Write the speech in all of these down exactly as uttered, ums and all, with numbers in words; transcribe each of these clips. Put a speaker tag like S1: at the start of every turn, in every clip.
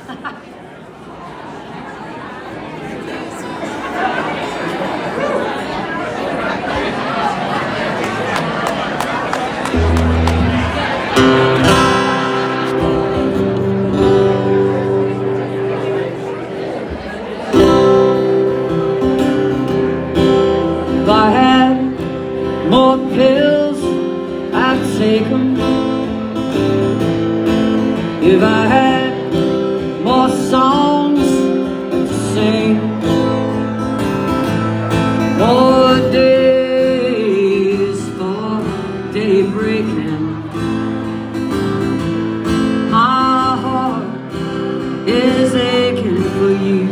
S1: If I had more pills, I'd take them. If I had more songs to sing, more days for daybreaking, my heart is aching for you.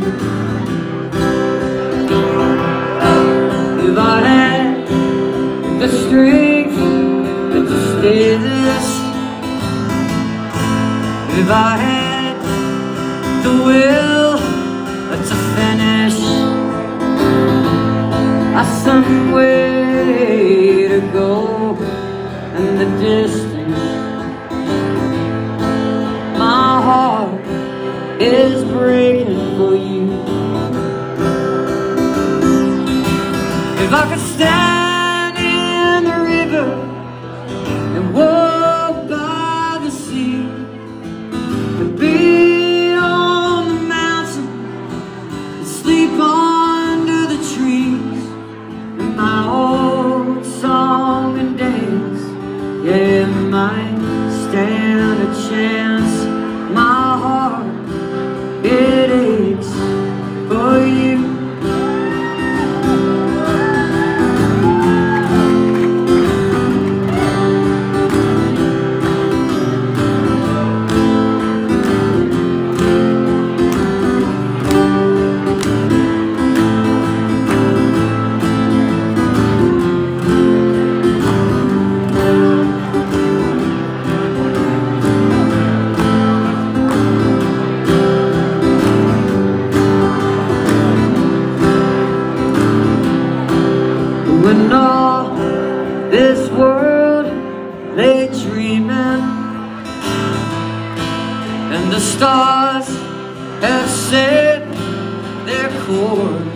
S1: If I had the strength to stay this, if I had the will to finish, I've some way to go in the distance. My heart is breaking for you. If I could stand in the river and walk by the sea, and be on the mountain and sleep under the trees, and my old song and dance, yeah, it might stand a chance. My heart, it aches for you. When all this world lay dreaming, and the stars have set their course,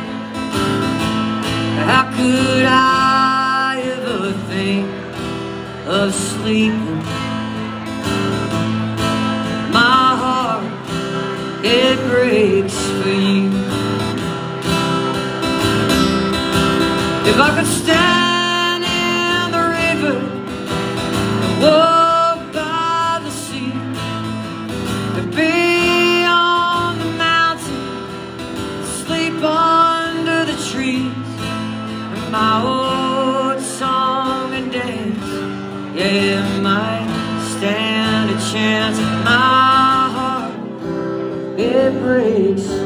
S1: how could I ever think of sleeping? My heart, it breaks for you. If I could stand in the river and walk by the sea, and be on the mountain, sleep under the trees, and my old song and dance, yeah, it might stand a chance. My heart, it breaks